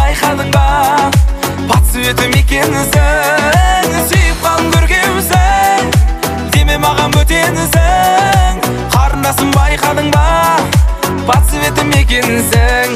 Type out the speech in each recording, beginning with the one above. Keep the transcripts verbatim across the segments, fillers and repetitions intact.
байқадың ба? Пат светім екенсің, сүйіп қалдым көркемсің, деме маған бөтенсің. Қарындасым байқадың ба? Пат светім екенсің.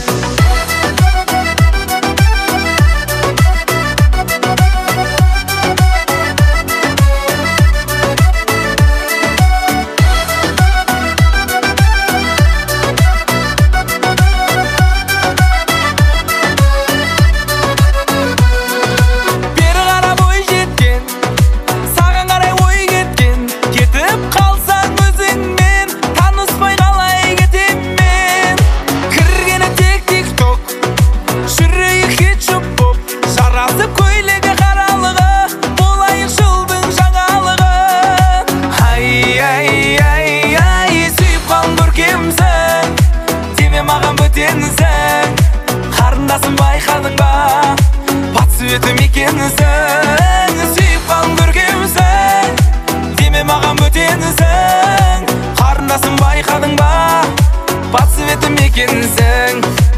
Қарындасым байқадың ба? Пат светім екенсің, сүйіп қалдым көркемсің, деме маған бөтенсің. Қарындасым байқадың ба? Пат светім екенсің.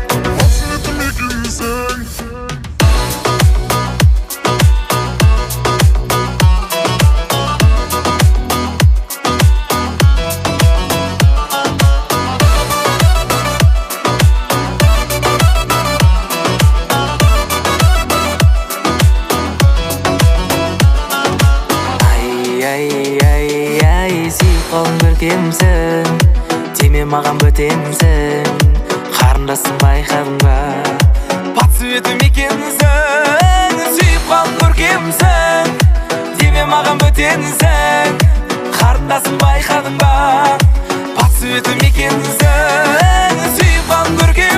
Сүйіп қалдым көркемсің, деме маған бөтенсің. Қарындасым байқадың ба? Пат светім екенсің, сүйіп қалдым көркемсің, деме маған бөтенсің. Қарындасым байқадың ба? Пат светім екенсің, сүйіп қалдым көркемсің.